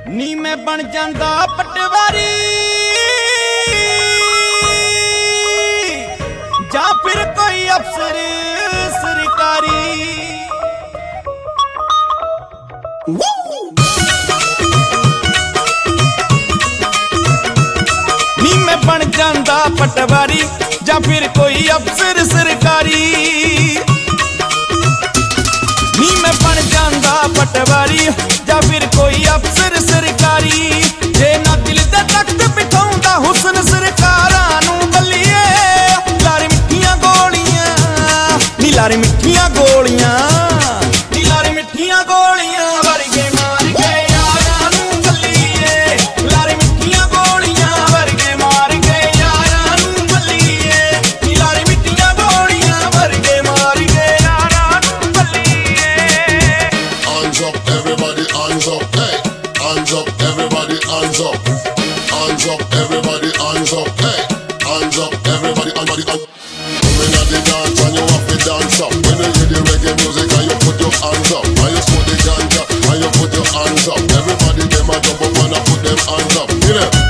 नी मैं बन जांदा पटवारी जा फिर कोई अफसर सरकारी। नी मैं बन जांदा पटवारी जा फिर कोई अफसर सरकारी। नी मैं बन जांदा पटवारी जा फिर कोई अफसर सरकारी। जे ना दिल दे तख्त बिठाउंदा हुस्न सरकारां नूं बल्लिए लारे मिठियां गोलियां नी लारे मिठियां गोलियां नी लारे मिठियां गोलियां वर्गे मार के यारां नूं बल्लिए लारे मिठियां गोलियां वर्गे मार के यारां नूं बल्लिए नी लारे मिठियां गोलियां वर्गे मार के यारां नूं बल्लिए। Hands up, everybody, hands up, hey. Hands up, everybody, hands up. Hands up, everybody, hands up, hey. Hands up, everybody, everybody, come in at the dance and you have to dance up. When you hear the reggae music and you put your hands up, and you smoke the ganja and you put your hands up. Everybody them a jump up and a put them hands up. You know?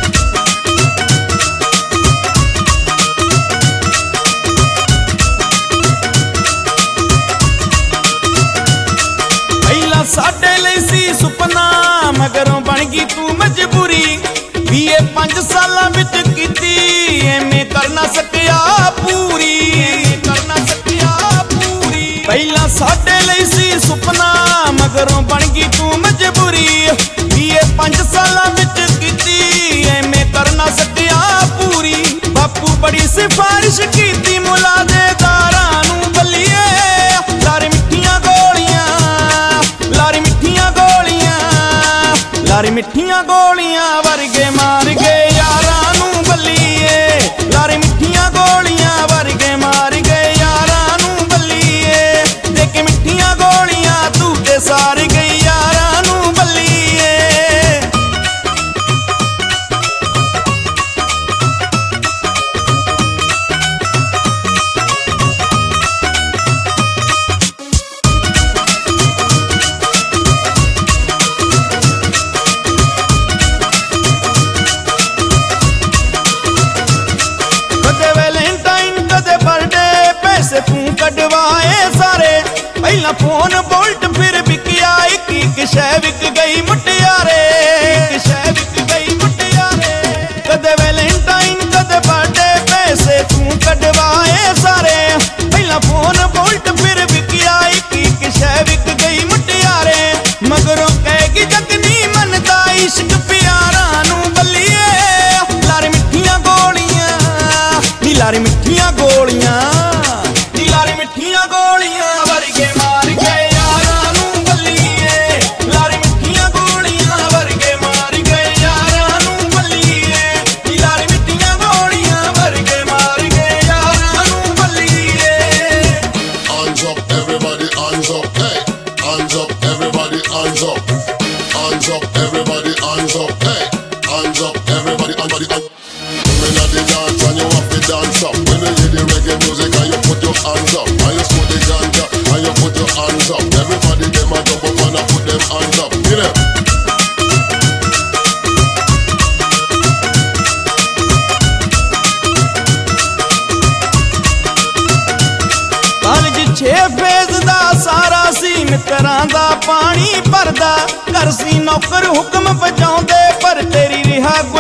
पहला साडे लई सी सुपना मगरों बन गई तू मजबूरी। BA 5 सालां विच कीती एमे करना सकिया पूरी करना सकिया पूरी। पहला साडे लई सी सुपना मगरों बन गई तू मजबूरी। बीए 5 सालां विच कीती एमे करना सकिया पूरी। बापू बड़ी सिफारिश कीती मुलादेदारां नूं बल्लिए लारे मिठियां गोलियां लारी मिठियां गोलियां लारी मिठियां गोलियां वर्गे मार के यारां नूं बल्लिए लारी मिठियां गोलियां वर्गे मार के यारां नूं बल्लिए। देख मिठियां गोलियां तू ते सार गई यारां नूं बल्लिए। तू कटवाए सारे पहला फोन बोल्ट फिर बिकिया एक शह विक गई मुटियारे एक शह विक गई मुटियारे। कदे वैलेंटाइन कदे बर्थडे पैसे तू कटवाए सारे पहला फोन बोल्ट फिर बिकिया एक शह विक गई मुटियारे। मगरों कहेगी जगनी मनदा इश्क प्यारा नूं बल्लिए लारे मिठियां गोलियां नी लारे मिठियां गोलियां लारी मिठियां गोलियां वर्गे मार के यारां नूं बल्लिए लारी मिठियां गोलियां वर्गे मार के यारां नूं बल्लिए लारी मिठियां गोलियां वर्गे मार के यारां नूं बल्लिए। Hands up, everybody, hands up, hey. Hands up, everybody, hands up. Hands up, everybody, hands up, hey. Hands up, everybody, everybody, come in at the dance and you have to dance up. When you hear the reggae music and you put your hands up, and you smoke the ganja and you put your hands up. Everybody them a jump up and a put them hands up. You know? कालज 6 phase दा सारा सी मित्रां दा पानी भरदा। घर सी नौकर हुक्म बजाउंदे पर तेरी रिहा